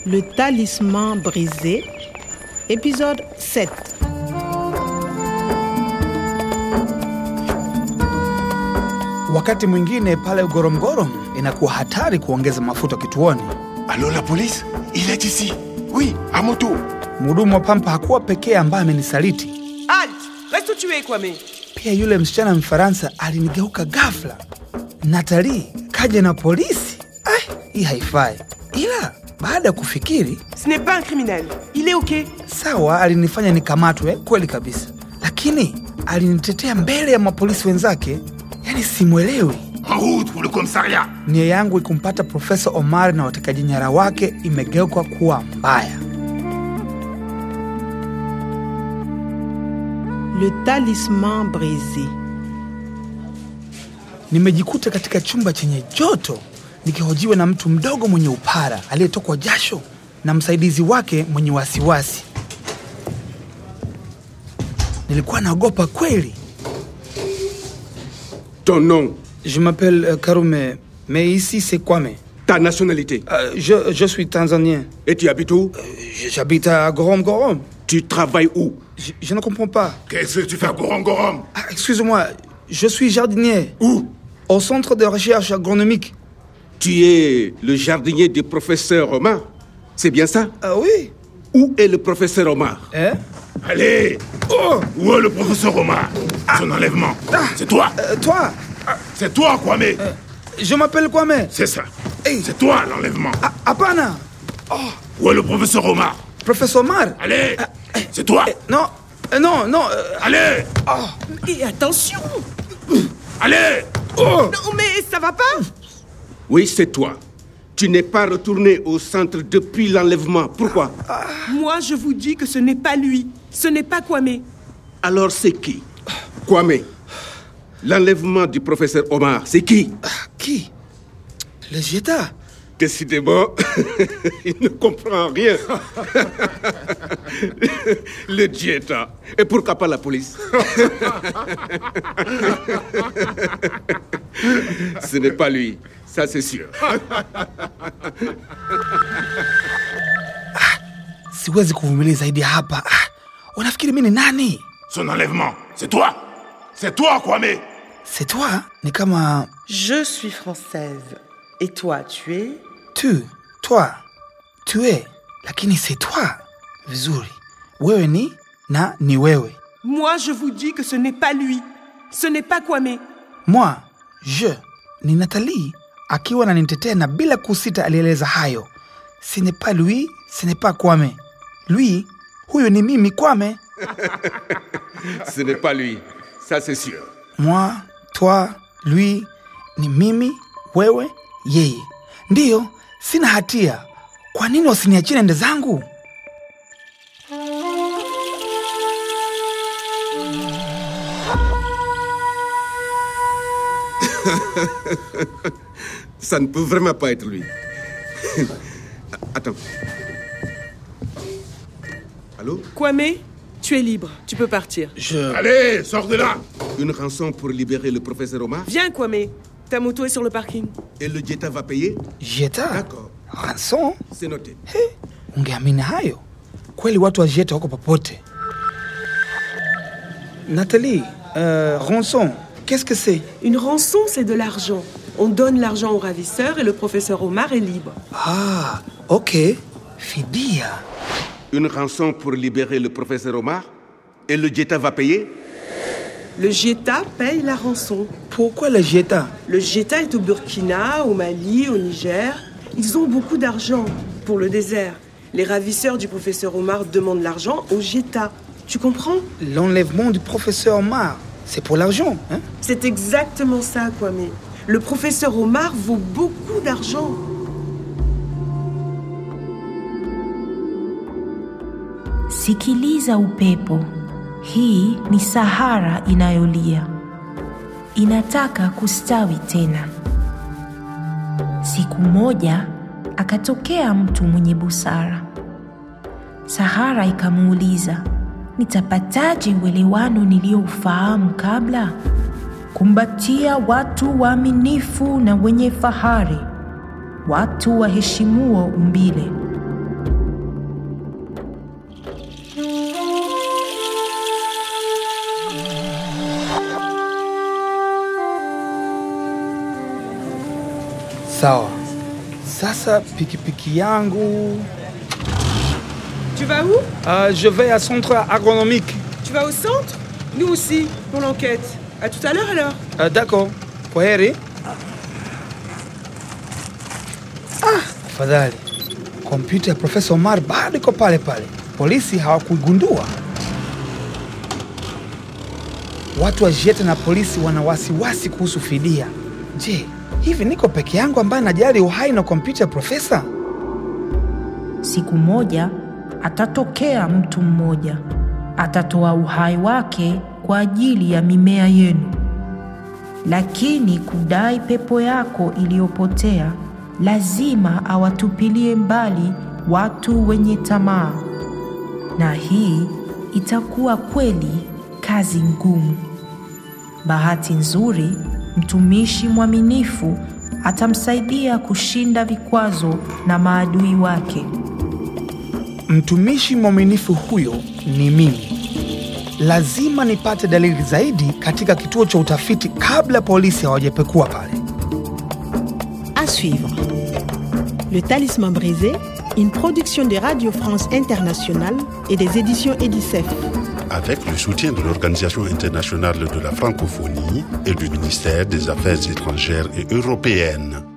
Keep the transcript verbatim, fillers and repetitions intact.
Le talisman brisé, épisode sept. Wakati mwingine pale Gorom-Gorom inakuwa hatari kuongeza mafuta kituoni. Allô la police? Il est ici. Oui, à moto. Mhudumu wa pampa hakuwa pekee ambaye amenisaliti. Halt! Reste où tu es, Kwame. Pia yule msichana Mfaransa alinigeuka ghafla. Nathalie, kaja na polisi? Ai, hii haifai. Ila baada ya kufikiri, Ce n'est pas un criminel. Il est OK. sawa, alinifanya nikamatwe kweli kabisa. Lakini alinitetea mbele ya mapolisi wenzake. Yaani simuelewi. En route pour le commissariat. Nia yangu ikumpata Profesa Omar na watekaji nyara wake imegeuka kuwa mbaya. Le talisman brisé. Nimejikuta katika chumba chenye joto nikihojiwa na mtu mdogo mwenye upara aliyetokwa jasho na msaidizi wake mwenye wasiwasi. Nilikuwa naogopa kweli. Ton nom, Je m'appelle euh, Karume, mais ici c'est Kwame. ta nationalité. Euh, je, je suis tanzanien. Et tu habites où? Euh, J'habite à Gorom-Gorom. Tu travailles où? Je, je ne comprends pas. Qu'est-ce que tu fais à Gorom-Gorom? Ah, excusez-moi, je suis jardinier. Où? Au centre de recherche agronomique. Tu es le jardinier du professeur Omar. C'est bien ça? Ah oui? Où est le professeur Omar? Hein? Allez! Oh! Où est le professeur Omar? Son enlèvement. C'est toi? Euh, toi? C'est toi, Kwame? Euh, je m'appelle Kwame. C'est ça. Hey. C'est toi, l'enlèvement. Ah, Apana. Où est le professeur Omar? Professeur Omar. Allez! C'est toi? Eh, non, euh, non, non. euh, Allez! Et attention! Allez! oh! Non, mais ça va pas? Oui, c'est toi. Tu n'es pas retourné au centre depuis l'enlèvement. Pourquoi? Moi, je vous dis que ce n'est pas lui. Ce n'est pas Kwame. Alors c'est qui? Kwame. L'enlèvement du professeur Omar, c'est qui? Ah, qui? Le Jeta. Décidément, il ne comprend rien. Le dieta. Et pourquoi pas la police? Ce n'est pas lui, ça c'est sûr. Siwezi kuvumilia zaidi hapa. Ah, unafikiri mimi ni nani? Son enlèvement. C'est toi? C'est toi, Kwame? C'est toi? Ni kama Je suis française. Et toi, tu es? tu, toi, tu es. Lakini c'est toi. Vizuri. Wewe ni na ni wewe. Moi, je vous dis que ce n'est pas lui. Ce n'est pas Kwame. Moi, je, ni Nathalie, akiwa ananitetea na bila kusita alieleza hayo. Ce n'est pas lui, ce n'est pas Kwame. Lui, huyo ni mimi Kwame. Ce n'est pas lui, ça c'est sûr. Moi, toi, lui, ni mimi, wewe, yeye. Ndiyo, sina hatia. Kwa nini wasiniachie nende zangu? Ça ne peut vraiment pas être lui. Attends. Allô? Kwame, tu es libre. Tu peux partir. Je... Allez, sors de là! Une rançon pour libérer le professeur Omar? Viens, Kwame. Ta moto est sur le parking. Et le dieta va payer? Jeta? D'accord, Rançon? c'est noté. Ungeamini hayo? Kweli watu wa Jeta wako popote. Nathalie, euh, rançon, qu'est-ce que c'est? Une rançon, c'est de l'argent. On donne l'argent au ravisseur et le professeur Omar est libre. Ah, ok. Fidia. Une rançon pour libérer le professeur Omar? Et le dieta va payer? Le Jeta paye la rançon. Pourquoi le Jeta? Le Jeta est au Burkina, au Mali, au Niger. Ils ont beaucoup d'argent pour le désert. Les ravisseurs du professeur Omar demandent l'argent au Jeta. Tu comprends? L'enlèvement du professeur Omar, c'est pour l'argent, hein? C'est exactement ça, Kwame. Le professeur Omar vaut beaucoup d'argent. Sikiliza upepo. Hii ni Sahara inayolia. Inataka kustawi tena. Siku moja akatokea mtu mwenye busara. Sahara ikamuuliza, nitapataje uelewano nilioufahamu kabla? Kumbatia watu waaminifu na wenye fahari, watu waheshimuo umbile. Sawa. Sasa pikipiki yangu... Tu vas où? Uh, je vais à centre agronomique. Tu vas au centre? Nous aussi, pour l'enquête. À tout à l'heure alors. Uh, d'accord. Kwaheri. Ah, fadhali. Kompyuta ya Profesa Omar bado iko pale pale. Polisi hawakuigundua. Watu wa Jeta na polisi wana wasiwasi kuhusu fidia. Je, hivi niko peke yangu ambaye najali uhai na kompyuta ya Profesa? Siku moja atatokea mtu mmoja, atatoa uhai wake kwa ajili ya mimea yenu. Lakini kudai pepo yako iliyopotea, lazima awatupilie mbali watu wenye tamaa. Na hii itakuwa kweli kazi ngumu. Bahati nzuri, mtumishi mwaminifu atamsaidia kushinda vikwazo na maadui wake. Mtumishi mwaminifu huyo ni mimi. Lazima nipate dalili zaidi katika kituo cha utafiti kabla polisi hawajapekua pale. À suivre. Le Talisman brisé, une production de Radio France Internationale et des éditions Edicef. Avec le soutien de l'Organisation internationale de la francophonie et du ministère des Affaires étrangères et européennes.